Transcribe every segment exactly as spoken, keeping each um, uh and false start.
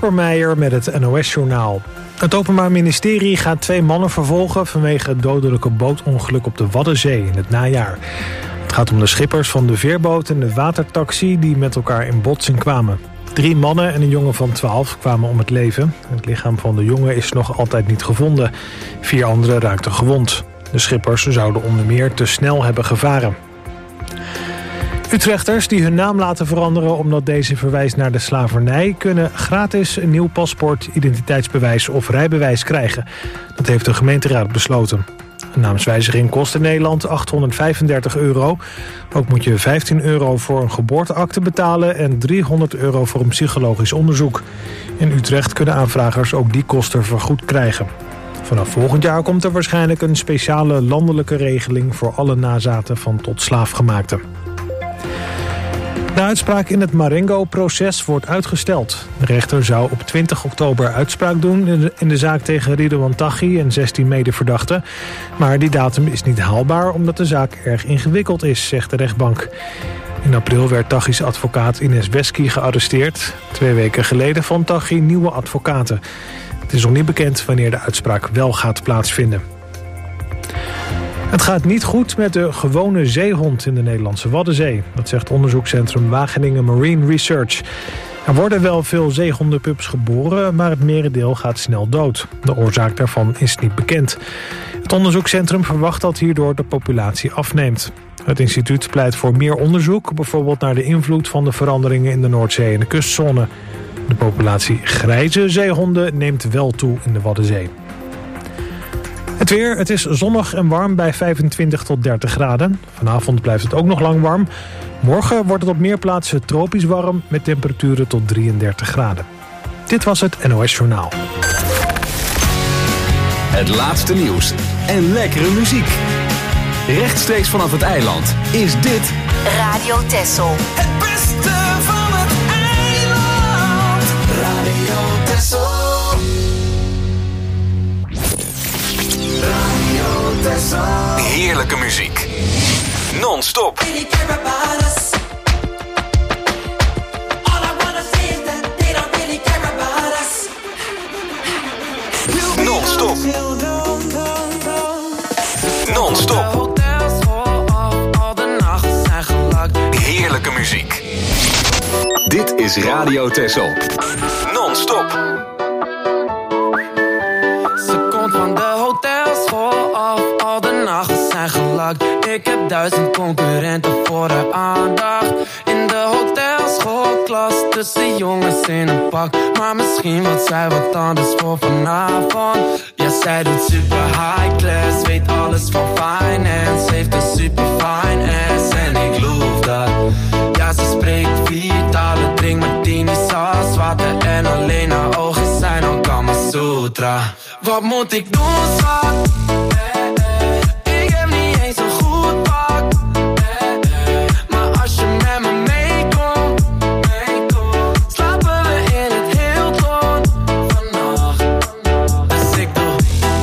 Kasper Meijer met het N O S-journaal. Het Openbaar Ministerie gaat twee mannen vervolgen vanwege het dodelijke bootongeluk op de Waddenzee in het najaar. Het gaat om de schippers van de veerboot en de watertaxi die met elkaar in botsing kwamen. Drie mannen en een jongen van twaalf kwamen om het leven. Het lichaam van de jongen is nog altijd niet gevonden. Vier anderen raakten gewond. De schippers zouden onder meer te snel hebben gevaren. Utrechters die hun naam laten veranderen omdat deze verwijst naar de slavernij, kunnen gratis een nieuw paspoort, identiteitsbewijs of rijbewijs krijgen. Dat heeft de gemeenteraad besloten. Een naamswijziging kost in Nederland achthonderdvijfendertig euro. Ook moet je vijftien euro voor een geboorteakte betalen en driehonderd euro voor een psychologisch onderzoek. In Utrecht kunnen aanvragers ook die kosten vergoed krijgen. Vanaf volgend jaar komt er waarschijnlijk een speciale landelijke regeling voor alle nazaten van tot slaafgemaakten. De uitspraak in het Marengo-proces wordt uitgesteld. De rechter zou op twintig oktober uitspraak doen in de zaak tegen Ridouan Taghi en zestien medeverdachten. Maar die datum is niet haalbaar omdat de zaak erg ingewikkeld is, zegt de rechtbank. In april werd Taghi's advocaat Ines Wesky gearresteerd. Twee weken geleden vond Taghi nieuwe advocaten. Het is nog niet bekend wanneer de uitspraak wel gaat plaatsvinden. Het gaat niet goed met de gewone zeehond in de Nederlandse Waddenzee. Dat zegt onderzoekscentrum Wageningen Marine Research. Er worden wel veel zeehondenpups geboren, maar het merendeel gaat snel dood. De oorzaak daarvan is niet bekend. Het onderzoekscentrum verwacht dat hierdoor de populatie afneemt. Het instituut pleit voor meer onderzoek, bijvoorbeeld naar de invloed van de veranderingen in de Noordzee en de kustzone. De populatie grijze zeehonden neemt wel toe in de Waddenzee. Het weer, het is zonnig en warm bij vijfentwintig tot dertig graden. Vanavond blijft het ook nog lang warm. Morgen wordt het op meer plaatsen tropisch warm met temperaturen tot drieëndertig graden. Dit was het N O S-journaal. Het laatste nieuws en lekkere muziek. Rechtstreeks vanaf het eiland is dit Radio Texel. Het beste van het eiland. Radio Texel. Radio Texel. heerlijke muziek. Non-stop. Non-stop. Non-stop. Heerlijke muziek. Dit is Radio Texel. Non-stop. Ze komt van de hotelschool af, al de nachten zijn gelakt. Ik heb duizend concurrenten voor de aandacht. In de hotelschoolklas, tussen jongens in een pak. Maar misschien wat zij wat anders voor vanavond. Ja, zij doet super high class, weet alles van finance. Heeft een super fine ass en ik loof dat. Ja, ze spreekt vier talen, drinkt martini, saus, water en alleen haar ogen zijn al Kama Sutra. Wat moet ik doen, schat? Ik heb niet eens een goed pak. Maar als je met me meekomt, slapen we in het Hilton vannacht. Dus ik doe.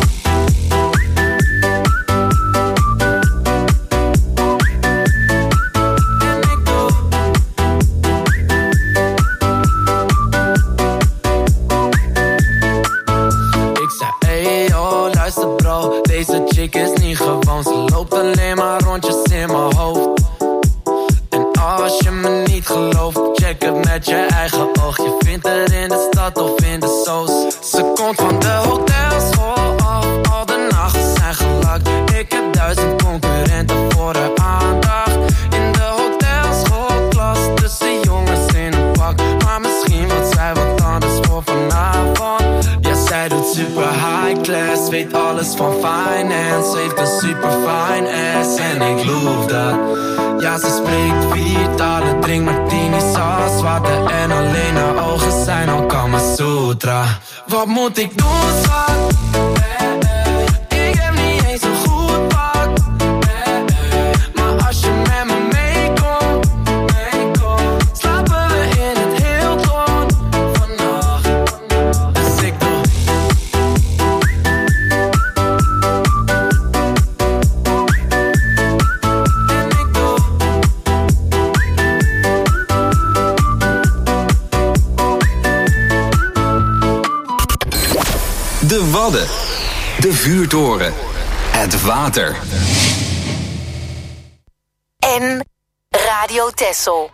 En ik doe. Ik zei, hey yo, luister bro, deze chick is niet gewoon. Ze loopt alleen maar rondjes in mijn hoofd. En als je me niet gelooft, check het met je eigen oog. Je vindt er in de stad of in de soos. Ze komt van de hotelschool af, al de nachten zijn gelakt. Ik heb duizend concurrenten voor de aandacht. In de hotelschoolklas, tussen jongens in een pak. Maar misschien wordt zij wat anders voor vanavond. Ja, zij doet super high class, weet alles van finance. Heeft een super fine ass en ik loof dat. Ja, ze spreekt vier talen, drinkt martini, saus, water en alleen haar ogen zijn al Kama Sutra. Wat moet ik doen, schat? Ik heb niet eens een goed pak. Maar als je met me meekomt, slapen we in het Hilton vannacht. Dus ik doe. En ik doe. De Wadden. De vuurtoren. Het water. En Radio Texel.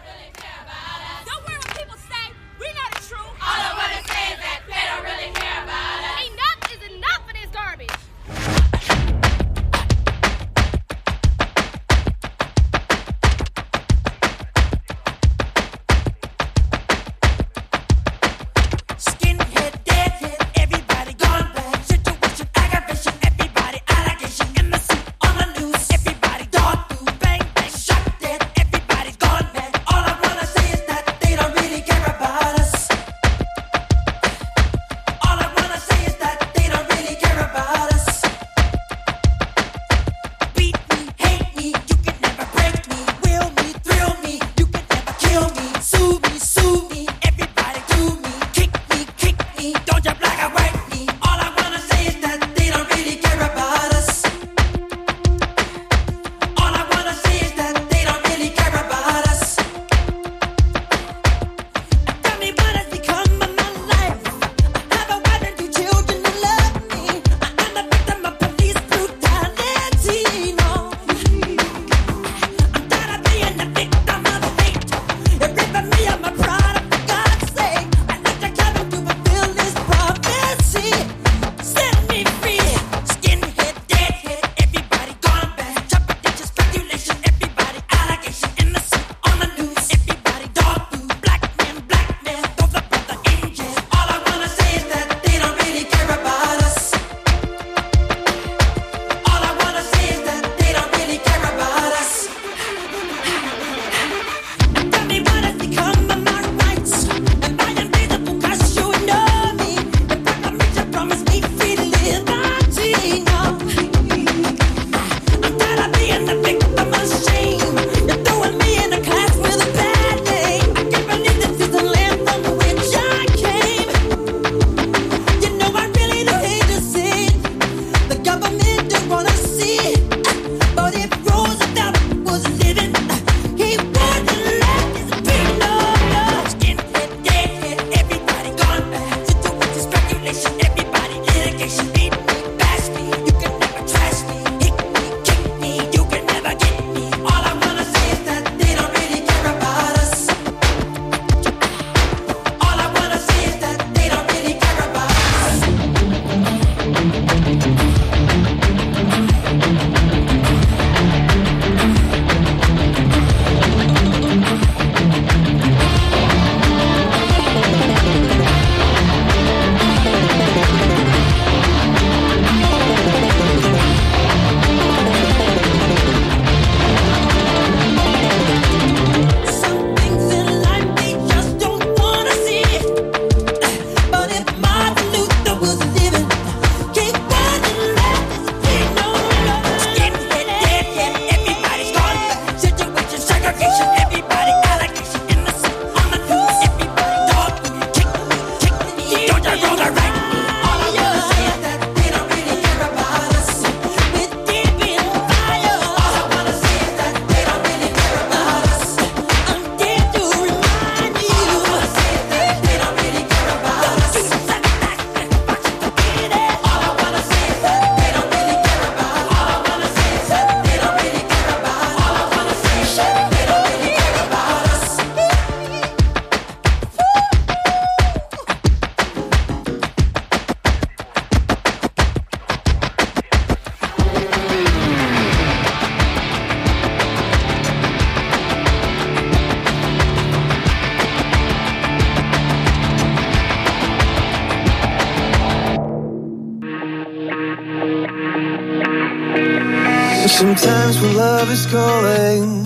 Sometimes when love is calling,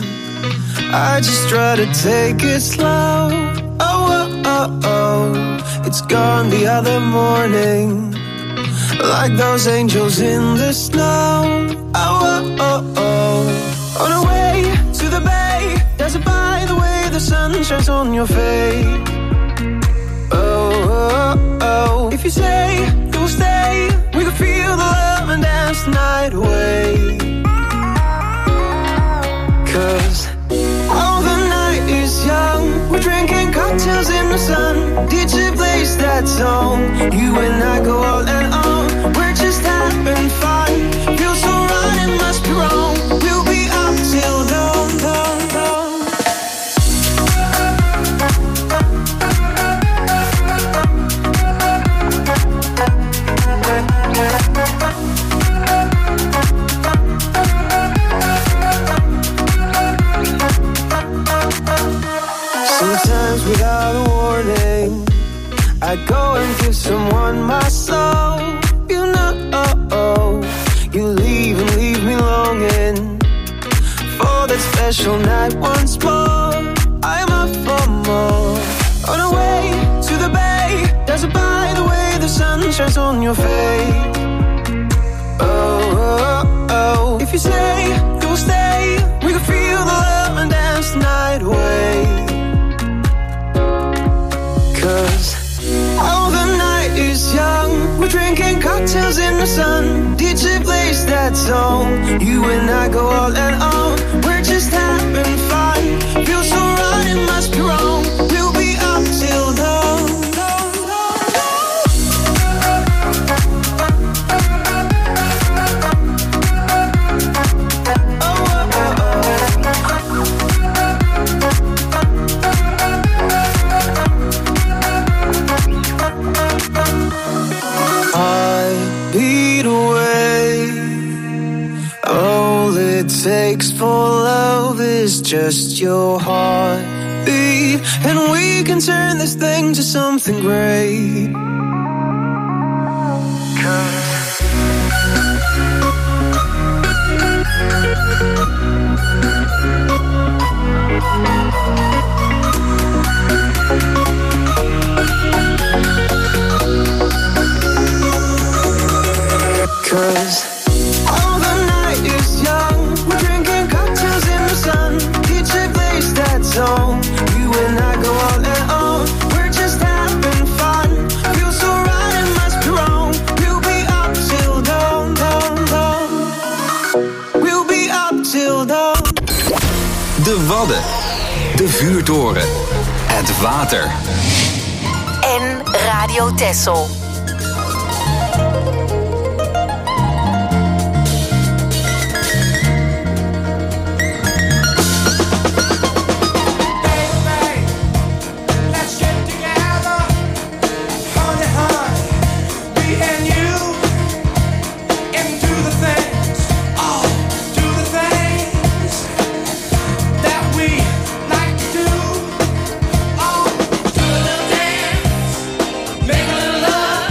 I just try to take it slow. Oh, oh, oh, oh, it's gone the other morning, like those angels in the snow. Oh, oh, oh, oh, on our way to the bay, dancing by the way the sun shines on your face. Oh, oh, oh, if you say you'll stay, we can feel the love and dance the night away. Cause all the night is young, we're drinking cocktails in the sun. D J plays that song, you and I go all and I'd go and give someone my soul. You know, you leave and leave me longing for that special night once more. I'm up for more. On our way to the bay, dazzled by the way the sun shines on your face. Oh, oh, oh. If you say you'll stay, we can feel the love and dance the night away. Cause oh, the night is young. We're drinking cocktails in the sun. D J plays that song. You and I go all and on. We're just having fun. Feels so right, it must be wrong. We'll be up till dawn. Takes for love is just your heartbeat, and we can turn this thing to something great. Cause all the night is young. Song. You and I go on and on. We're just having fun. Feel so right, it must be wrong. We'll be up till dawn, dawn, dawn. We'll be up till dawn. De Wadden. De Vuurtoren. Het water. En Radio Texel. Making love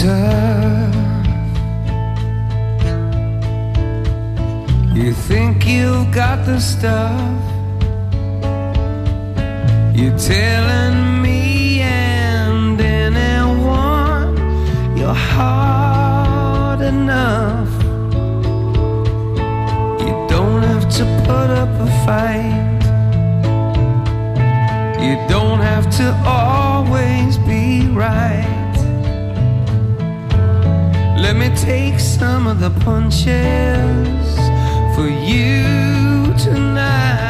tough. You think you've got the stuff. You're telling me and anyone you're hard enough. You don't have to put up a fight. You don't have to always be right. Let me take some of the punches for you tonight.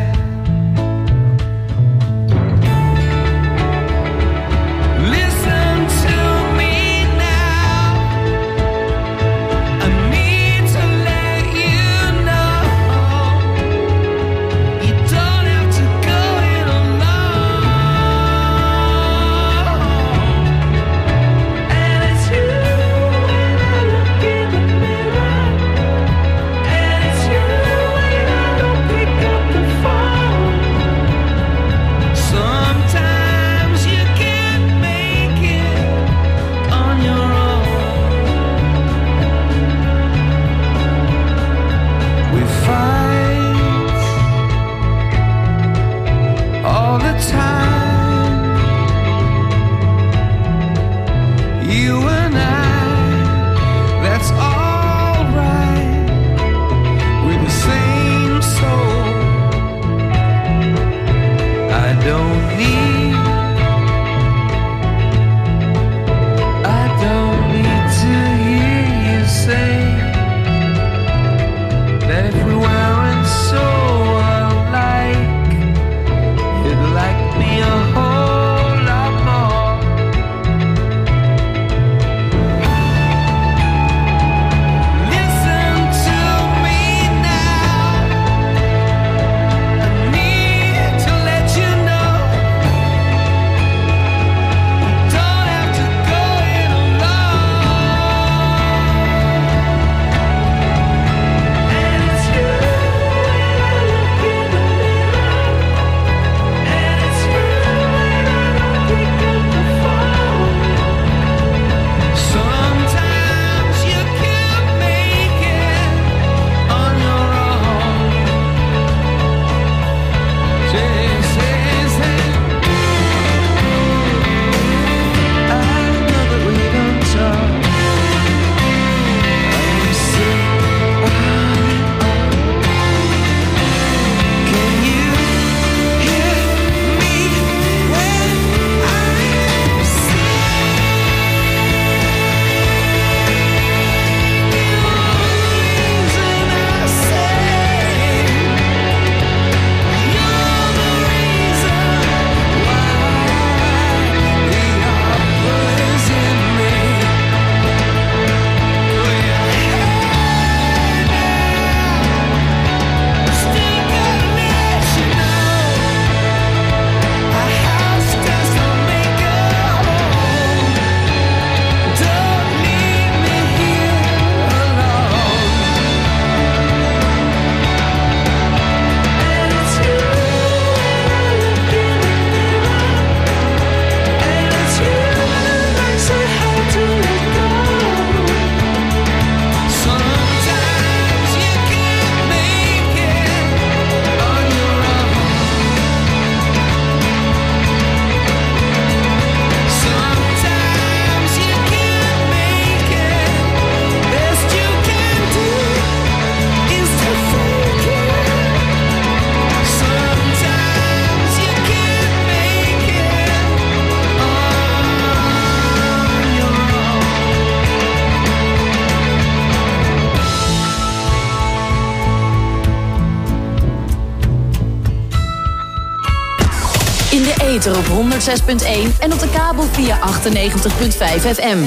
Ether op honderdzes punt één en op de kabel via achtennegentig punt vijf F M.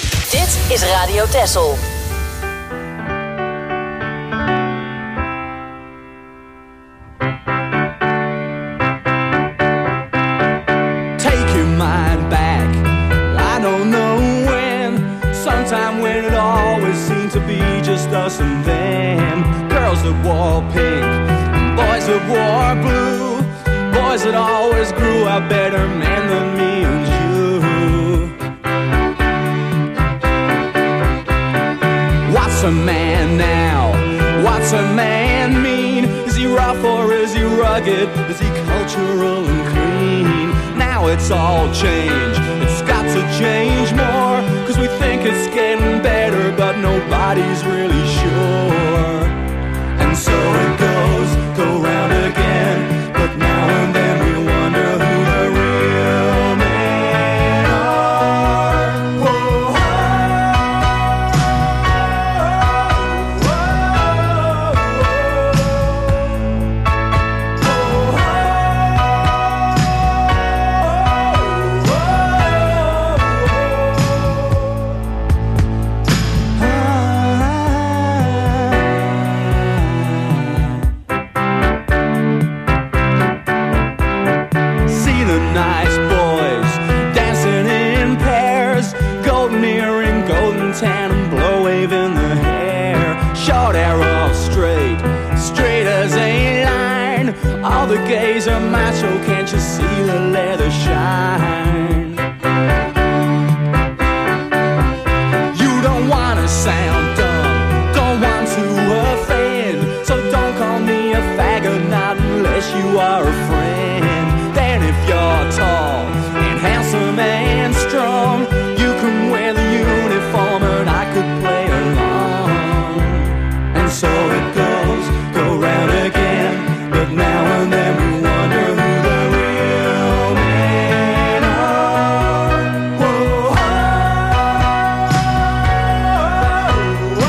Dit is Radio Texel. Take your mind back, I don't know when. Sometime when it always seemed to be just us and them. Girls that wore pink, boys that wore blue. Boys that always grew a better man than me and you. it? Is he cultural and clean? Now it's all changed. It's got to change more, cause we think it's getting better, but nobody's really sure. And so it goes, go round again, but now and then we wonder who the real men are. Whoa, all the gays are macho, can't you see the leather shine? You don't wanna sound dumb, don't want to offend, so don't call me a faggot, not unless you are a friend. Then if you're tall and handsome and strong, you can wear the uniform and I could play along. And so it goes, go round again, but now and then we wonder who the real men are. Whoa, whoa,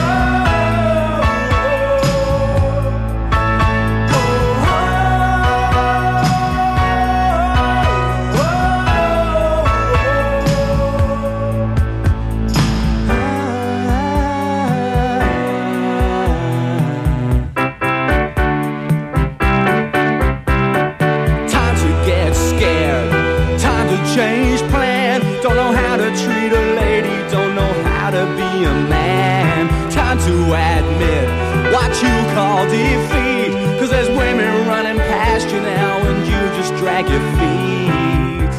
change plan. Don't know how to treat a lady, don't know how to be a man. Time to admit what you call defeat, cause there's women running past you now and you just drag your feet.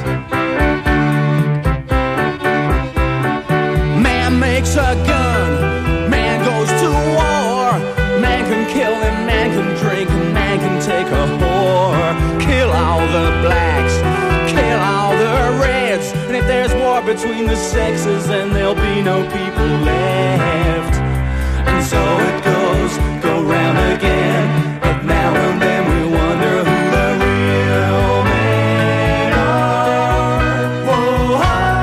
Man makes a gun, man goes to war. Man can kill and man can drink and man can take a whore. Kill all the blacks, kill all the reds, and if there's war between the sexes, then there'll be no people left. And so it goes, go round again, but now and then we wonder who the real men are. Whoa,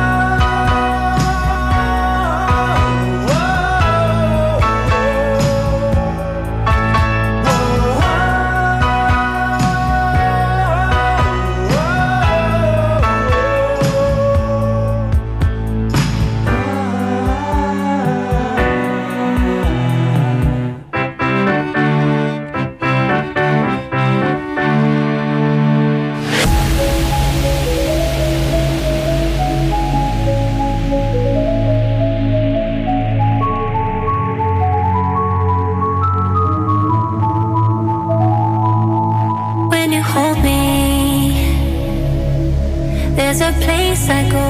there's a place I go,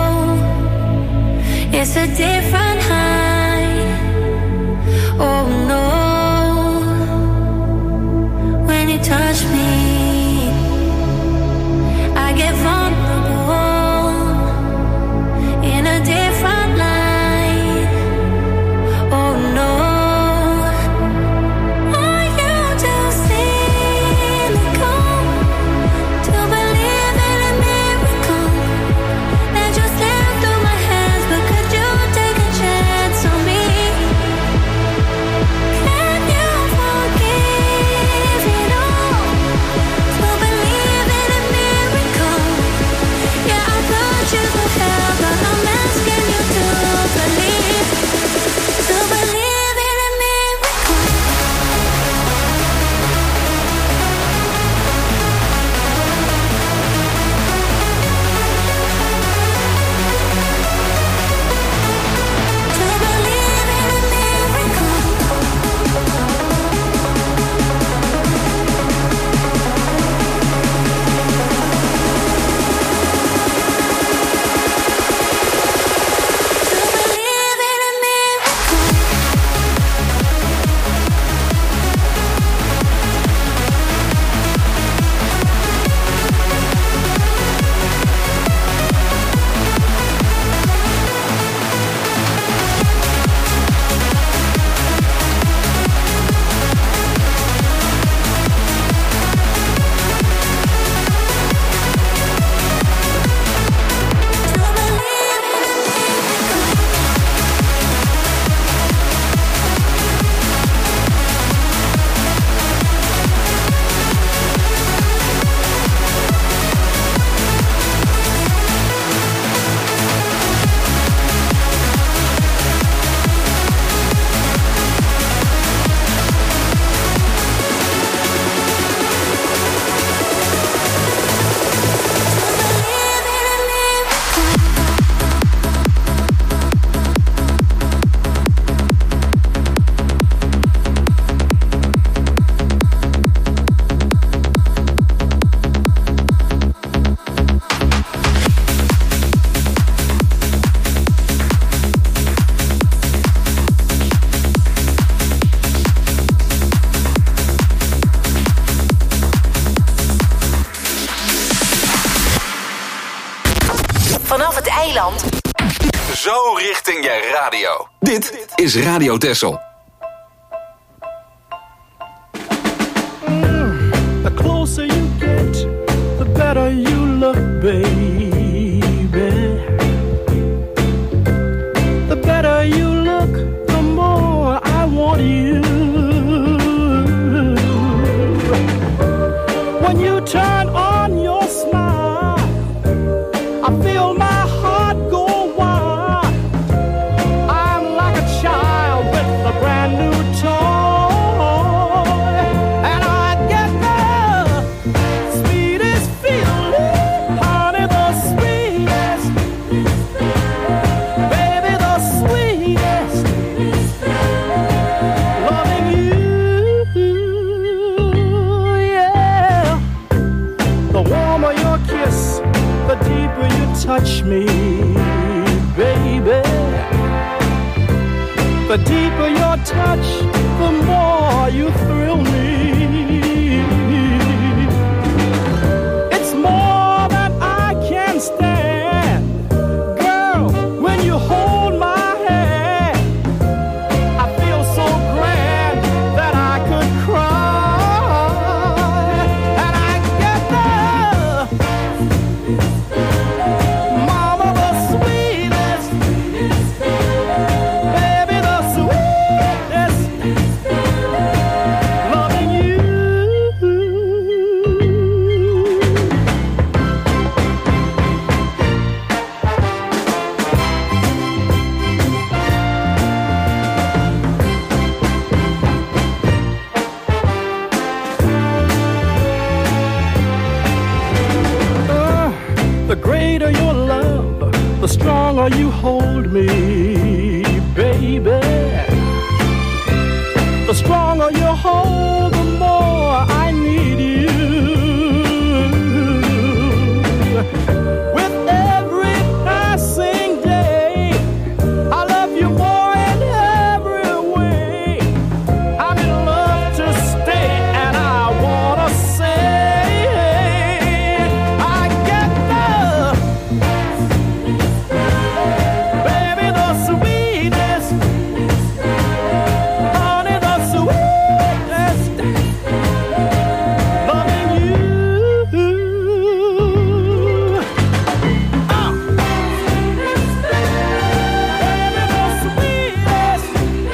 it's a different high. Oh no, when you touch me, I get vulnerable in a different light. Oh no. Can you forgive it all? vanaf het eiland. Zo richting je radio. Dit is Radio Texel. Mm, the closer you get, the better you look, baby. The better you look, the more I want you. When you turn on your smile, I feel my heart go wild. I'm like a child with a brand new toy, and I get the sweetest feeling, honey, the sweetest, baby, the sweetest, loving you, yeah. The warmer your kiss, the deeper you touch me, baby. The deeper your touch, the more you thrill me. It's more than I can stand. Girl, when you hold my hand, I feel so grand that I could cry. And I get the mama, the sweetest, baby, the sweetest, loving you. Uh, the greater your love, the stronger you hold me, baby. The stronger you hold, the more I need you. With every passing day, I love you more in every way. I'm in love to stay, and I wanna say, I get the baby, the sweetest, honey, the sweetest, loving you. Ah. Baby, the sweetest,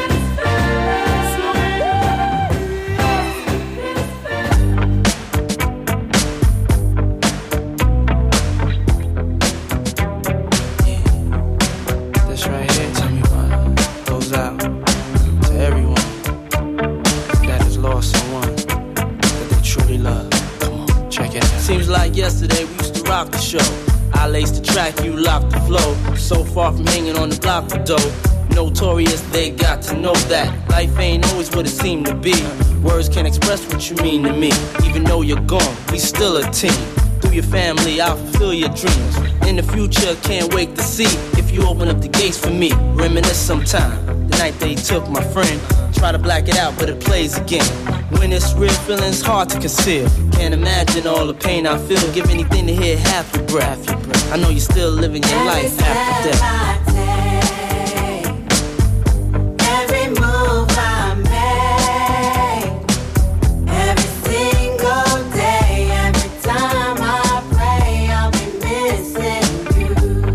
This right here, tell me why, goes out to everyone that has lost someone that they truly love. Come on, check it out. Seems like yesterday we used to rock the show. I laced the track, you locked the flow. So far from hanging on the block for dough. Notorious, they got to know that life ain't always what it seemed to be. Words can't express what you mean to me. Even though you're gone, we still a team. Through your family, I'll fulfill your dreams. In the future, can't wait to see if you open up the gates for me. Reminisce sometime, the night they took my friend. Try to black it out, but it plays again. When it's real, feeling's hard to conceal. Can't imagine all the pain I feel. Give anything to hear half your breath. I know you're still living your life after death. Every move I make, every single day, every time I pray, I'll be missing you.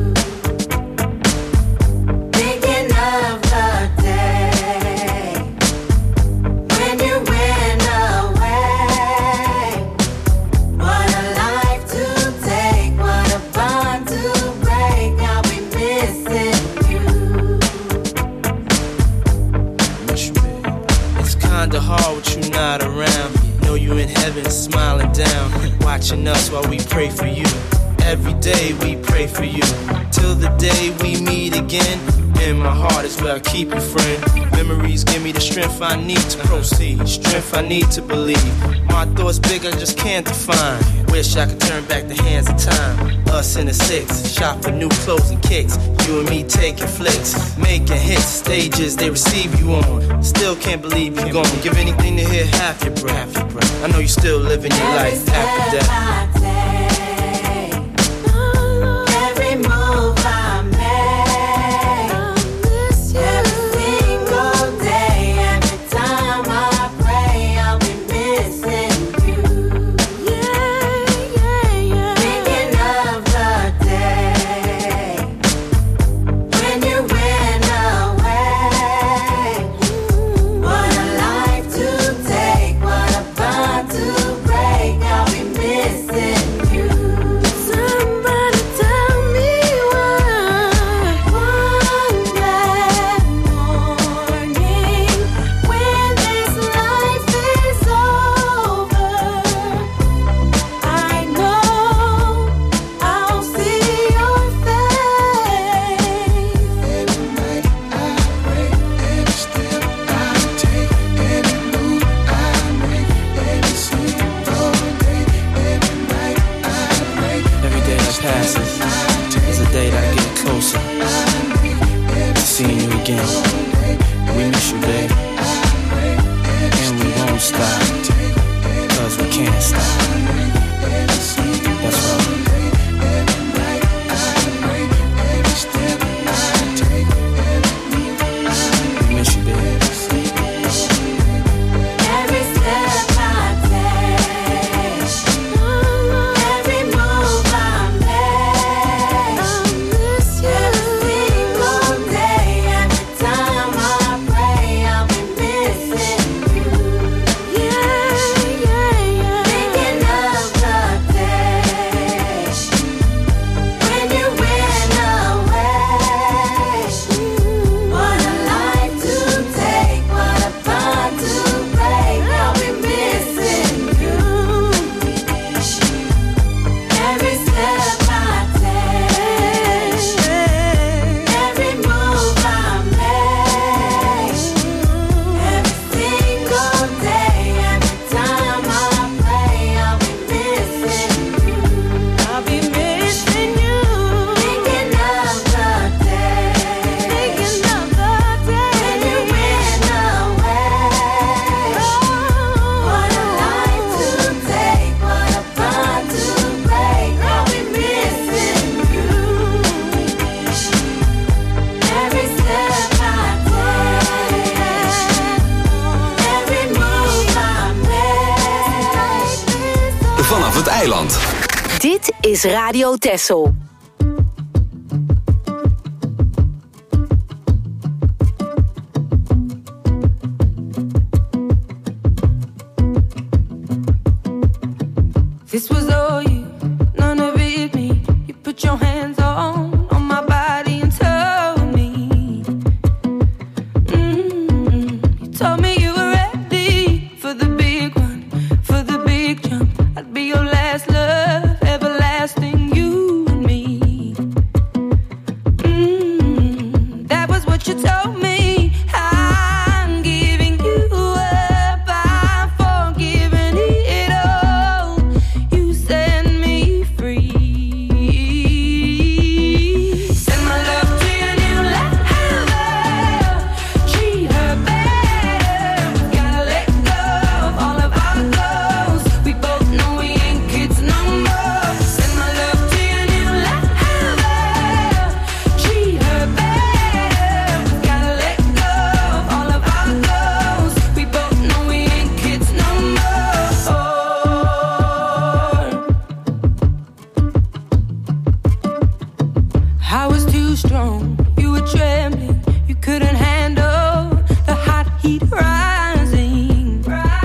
Thinking of the day when you went away. What a life to take, what a bond to break. I'll be missing you. Miss you, babe. It's kinda hard with you not around. Know you in heaven smiling down, watching us while we pray for you. Every day we pray for you, till the day we meet again. In my heart is where I keep you, friend. Memories give me the strength I need to proceed, strength I need to believe. My thoughts big, I just can't define. Wish I could turn back the hands of time. Us in the six, shop for new clothes and kicks. You and me taking flicks, making hits, stages they receive you on. Still can't believe you're gone. Give anything to hear half your breath. I know you still living your life after death. Every move eiland. Dit is Radio Texel. This was all you, none of it me. You put your hands on, on my body and told me. Mm-hmm. You told me you were ready for the big one, for the big jump. I'd be your last love, everlasting, you and me. Mm-hmm. That was what you told me. I'm giving you up, I'm forgiving it all. You set me free. Send my love to your new lover. Treat her better. We gotta let go of all of our goals. We both know we ain't kids no more. Send my love to your new lover. Treat her better. We gotta let go of all of our goals. We both know we ain't kids no more. I was too strong, you were trembling, you couldn't handle the hot heat rising.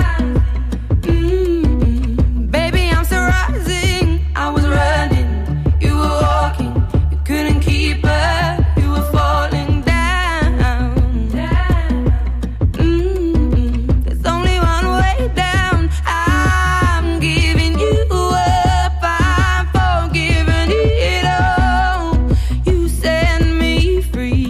Mm-mm. Baby, I'm still rising. I was running, you were walking, you couldn't keep up, you were falling down. Mm-mm. There's only one way down. I'm giving you up, I'm forgiving it all. You set me free.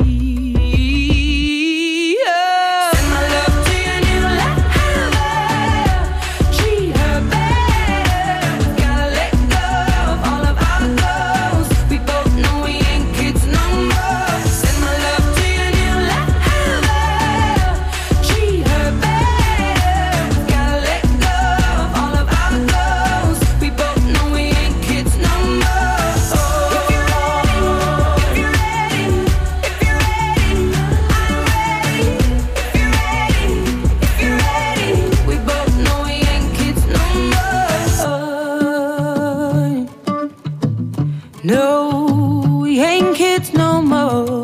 Oh. Send my love to your new lover. Treat her better. We gotta let go of all of our goals. We both know we ain't kids no more. Send my love to your new lover. Treat her better. We gotta let go of all of our goals. We both know we ain't kids no more. If you're ready, if you're ready, if you're ready, I'm ready. If you're ready, if you're ready, we both know we ain't kids no more. No, we ain't kids no more.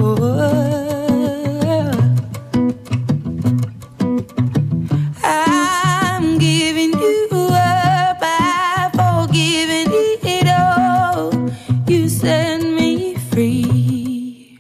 I'm giving you up, I'm forgiving it all. You set me free.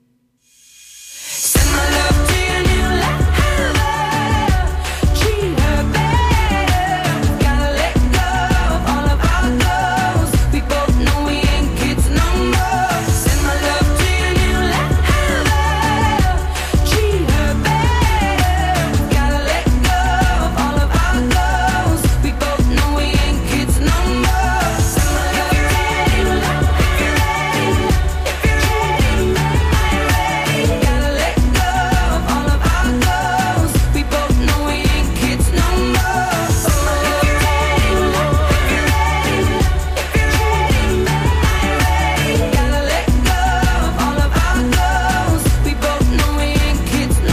Send my love to your new lover. Treat her better. We gotta let go of all of our goals. We both know we ain't kids no more. Send my love to your new lover. Treat her better. We gotta let go of all of our goals. We both know we ain't kids no more. Send my love to your new lover. If you're ready, if you're ready, I'm ready. Gotta let go of all of our goals. We both know we ain't kids no more. If you're ready, if you're ready, if you're ready, I'm ready. Gotta let go of all of our goals. We both know we ain't kids no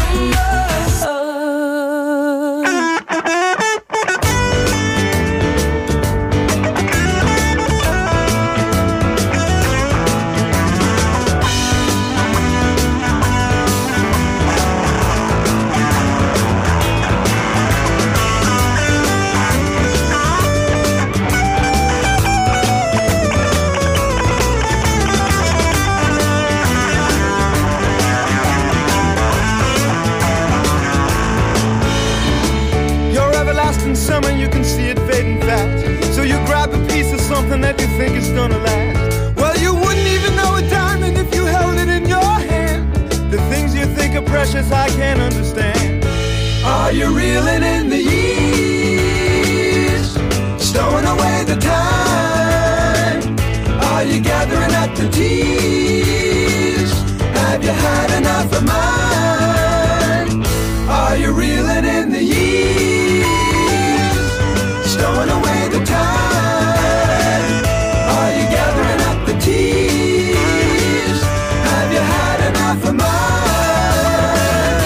Your everlasting summer, you can see it fading fast. So you grab a piece of something that you think is gonna last. Well, you wouldn't even know a diamond if you held it in your hand. The things you think are precious, I can't understand. Are you reeling in the years? Stowing away the time? Are you gathering up the tears? Have you had enough of mine? Are you reeling in the years? Stowing away the time? Are you gathering up the tears? Have you had enough of mine?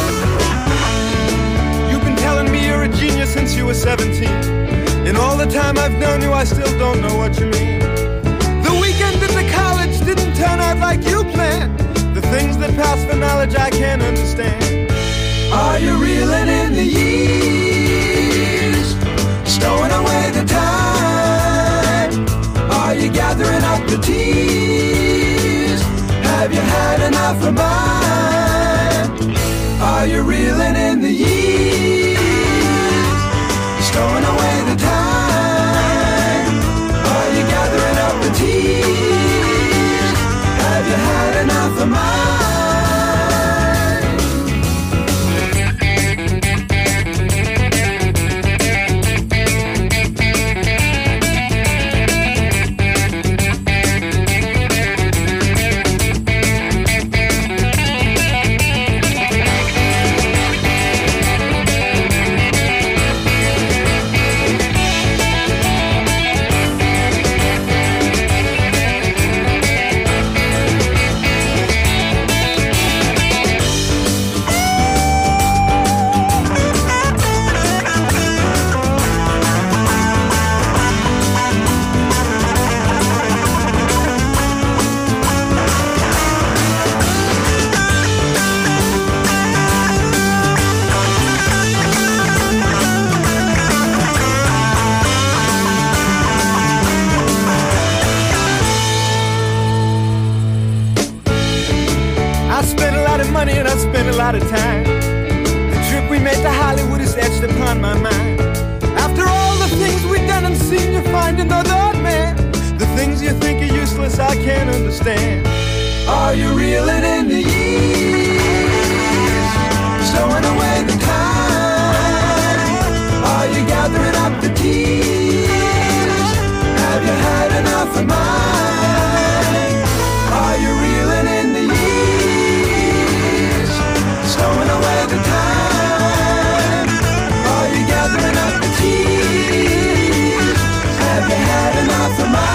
You've been telling me you're a genius since you were seventeen. In all the time I've known you, I still don't past for knowledge I can't understand. Are you reeling in the years, stowing away the time? Are you gathering up the tears? Have you had enough of mine? Are you reeling in the years, stowing away the time? Are you gathering up the tears? Have you had enough of mine? Of time. The trip we made to Hollywood is etched upon my mind. After all the things we've done and seen, you find another man. The things you think are useless, I can't understand. Are you reeling in the years, stowing away the time? Are you gathering up the tears? Have you had enough of mine? Are you reeling in the years, stowing away the time? Are you gathering up the tears? Have you had enough of mine?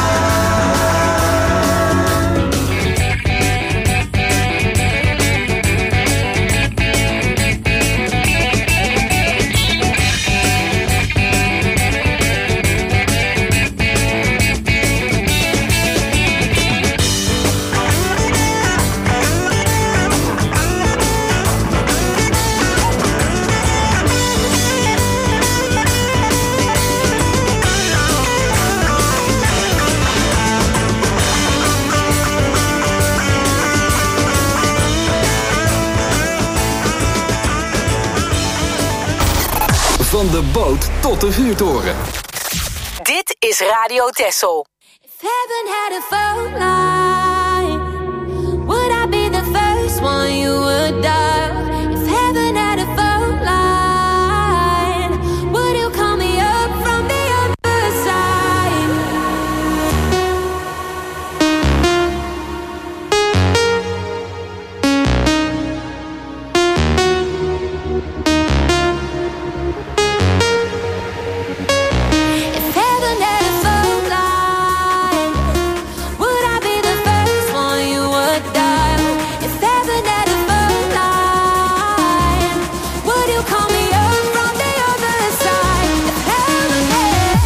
Van de boot tot de vuurtoren. Dit is Radio Texel. If heaven had a phone line, would I be the first one you would dial? If heaven had a phone line, would you call me up from the other side? If heaven had a phone line, would I be the first one you would dial? If heaven had a phone line, would you call me up from the other side? If heaven had,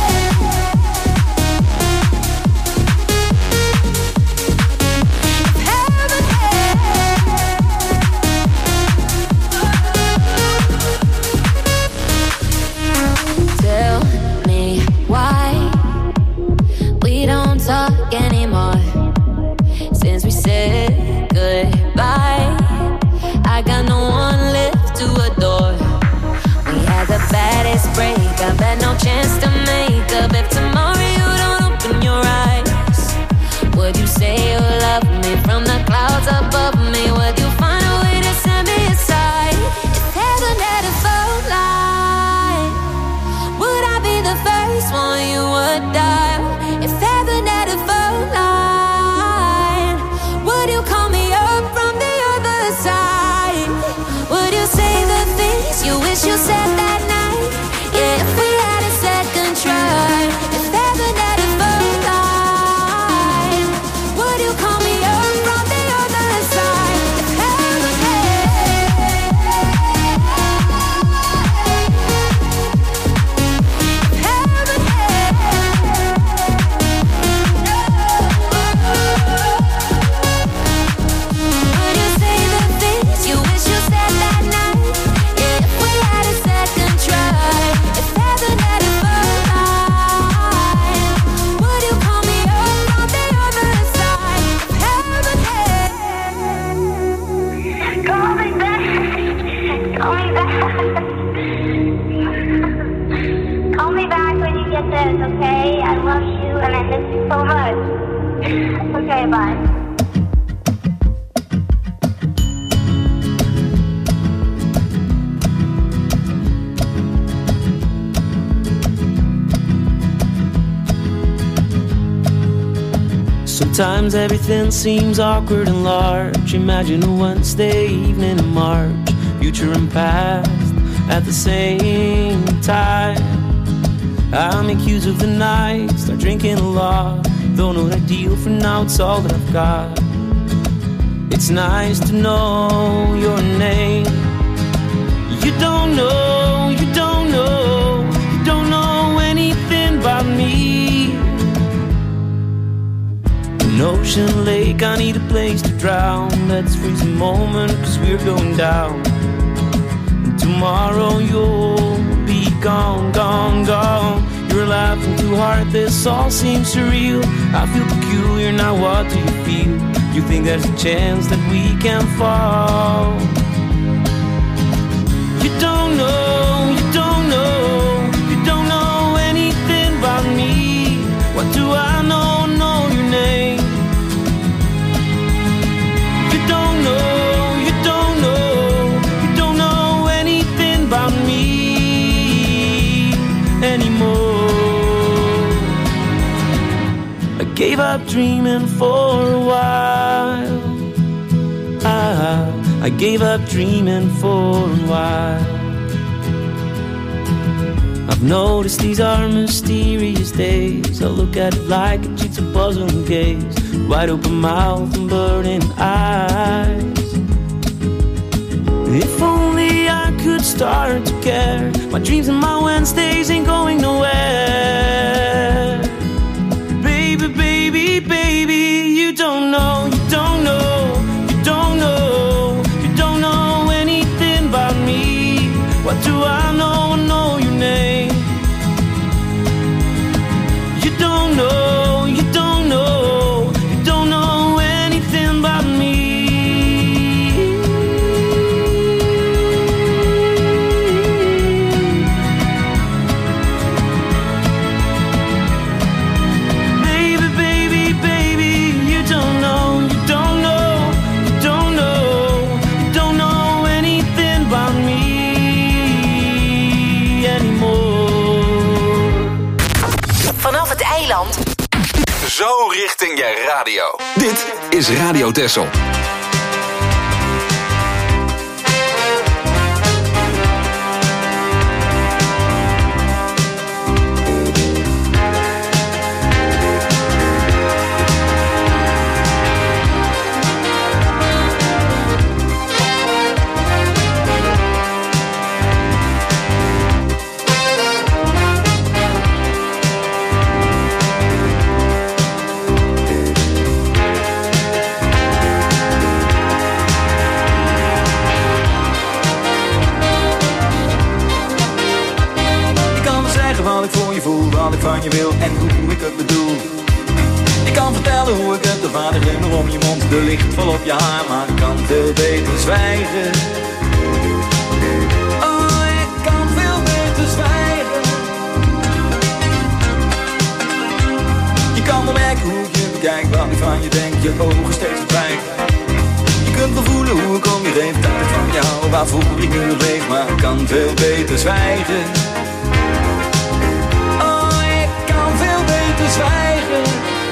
if heaven had, tell me why we don't talk anymore. Since we said goodbye, I got no one left to adore. We had the baddest breakup, had no chance to make up. If tomorrow you don't open your eyes, would you say you love me from the clouds above me? Would you find a way to set me aside? If heaven had a phone line, would I be the first one you would dial? If heaven had a phone line, would you call me up from the other side? Would you say the things you wish you said that night? Yeah, if we had a second try. If At times everything seems awkward and large. Imagine a Wednesday evening in March, future and past at the same time. I make use of the night, start drinking a lot. Though not ideal for now, it's all that I've got. It's nice to know your name. You don't know, you don't know, you don't know anything about me. An ocean lake, I need a place to drown. Let's freeze a moment, cause we're going down. And tomorrow you'll be gone, gone, gone. You're laughing too hard, this all seems surreal. I feel peculiar, now what do you feel? You think there's a chance that we can fall? You don't know, you don't know, you don't know anything about me. What do I know, know your name? You don't know, you don't know, you don't know anything about me anymore. I gave up dreaming for a while. I, I gave up dreaming for a while. I've noticed these are mysterious days. I look at it like a jigsaw puzzle and gaze. Wide open mouth and burning eyes. If only I could start to care. My dreams and my Wednesdays ain't going nowhere. Baby, baby, baby, you don't know, you don't know, you don't know, you don't know anything about me. What do I know, know your name? You don't know, you don't know, you don't know anything about me. Baby, baby, baby, you don't know, you don't know, you don't know, you don't know anything about me anymore. Vanaf het eiland. Zo richting je radio. Dit is Radio Texel. Wat ik voor je voel, wat ik van je wil en hoe ik het bedoel. Ik kan vertellen hoe ik het ervaar, de glimmer om je mond, de licht vol op je haar, maar ik kan veel beter zwijgen. Oh, ik kan veel beter zwijgen. Je kan wel merken hoe ik je bekijk, wat ik van je denk, je ogen steeds verdwijgen. Je kunt wel voelen hoe ik om je heen, dat ik van jou, waarvoor ik nu leef, maar ik kan veel beter zwijgen. Zwijgen.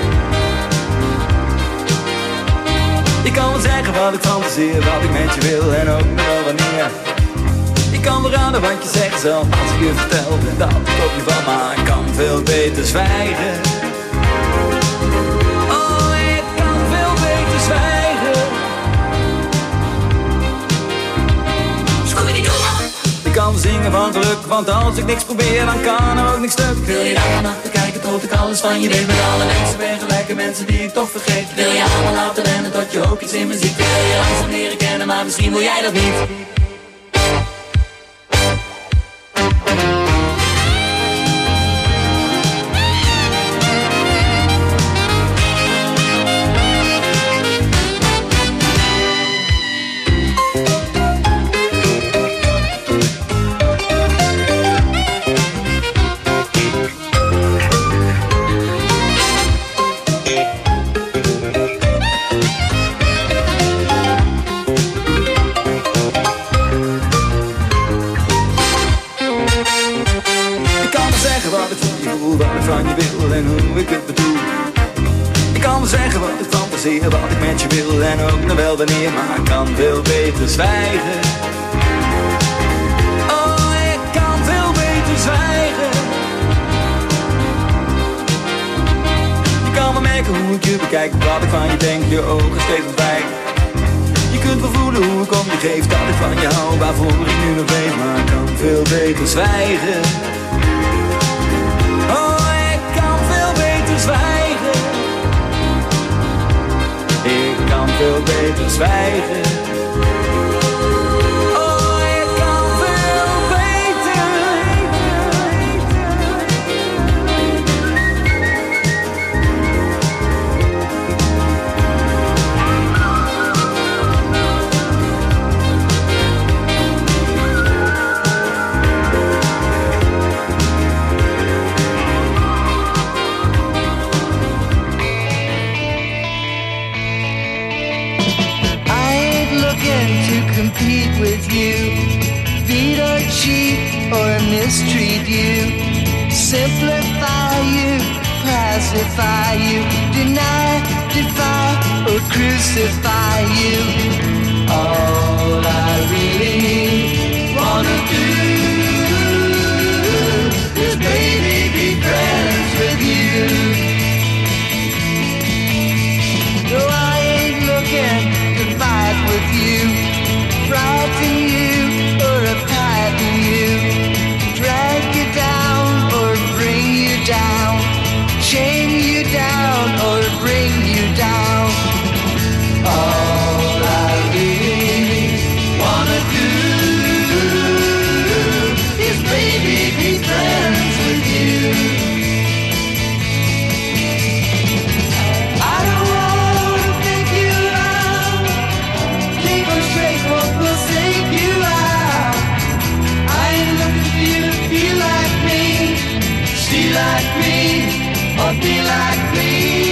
Ik kan wel zeggen wat ik fantaseer, wat ik met je wil en ook nog wel wanneer. Ik kan wel raden wat je zegt zelf als ik je vertel dat ik op je van, maar ik kan veel beter zwijgen. Oh, ik kan veel beter zwijgen. Ik kan wel zingen van geluk, want als ik niks probeer dan kan er ook niks stuk. Wil je daar naar te kijken tot ik alles van je weet, met alle mensen ben gelijke mensen die ik toch vergeet. Wil je allemaal laten rennen tot je ook iets in me ziet. Wil je langzaam leren kennen, maar misschien wil jij dat niet. en ook nog wel wanneer, maar ik kan veel beter zwijgen. Oh, ik kan veel beter zwijgen. Je kan wel merken hoe ik je bekijk, wat ik van je denk, je ogen steeds ontwijken. Je kunt wel voelen hoe ik om je geef, dat ik van je hou, waarvoor ik nu nog leef, maar ik kan veel beter zwijgen. Oh, ik kan veel beter zwijgen. Ik kan veel beter zwijgen. Oh, ik kan veel beter. Compete with you, beat or cheat or mistreat you, simplify you, pacify you, deny, defy or crucify you. All I really wanna do is baby be friends with you. No, I ain't looking to fight with you, frighten you or frighten you, drag you down or bring you down, chain you down or bring you down. All I really wanna do is baby be friends with you. I don't wanna think you out, think or straight what will take you out. I ain't looking for you to feel like me, see like me, or be like me.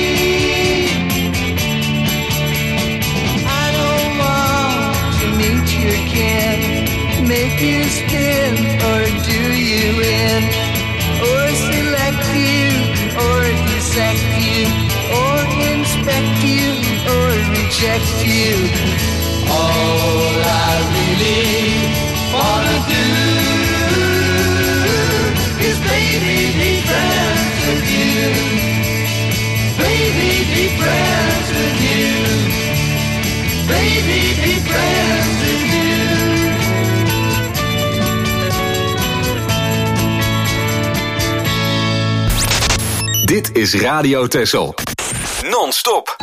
I don't want to meet your kin, make you spin or do you in, or select you or dissect you, or inspect you or reject you. All I really wanna do is baby be friends with you, baby be friends with you, baby be friends with you. Dit is Radio Texel. Non-stop.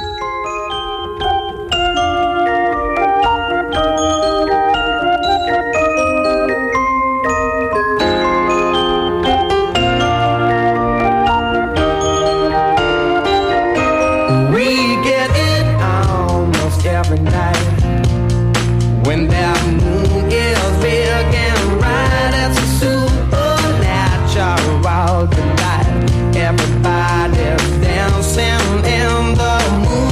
We get it almost every night when that moon is big and bright. It's a supernatural delight. Everybody's dancing in the moonlight.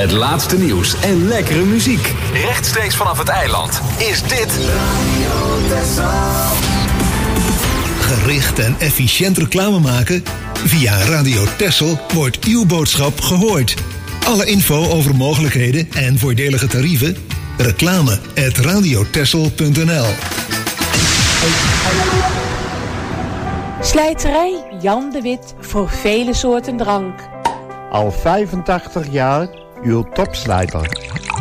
Het laatste nieuws en lekkere muziek. Rechtstreeks vanaf het eiland is dit Radio Texel. Gericht en efficiënt reclame maken? Via Radio Texel wordt uw boodschap gehoord. Alle info over mogelijkheden en voordelige tarieven? Reclame at radiotexel punt n l. Slijterij Jan de Wit voor vele soorten drank. Al vijfentachtig jaar uw topslijter.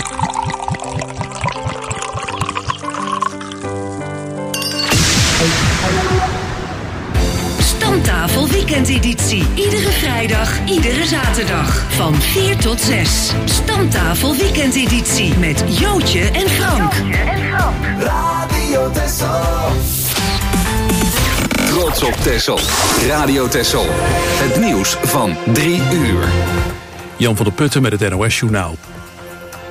Stamtafel weekendeditie. Iedere vrijdag, iedere zaterdag. Van vier tot zes. Stamtafel weekendeditie. Met Jootje en Frank. Jootje en Frank. Radio Texel. Trots op Texel. Radio Texel. Het nieuws van drie uur. Jan van der Putten met het N O S Journaal.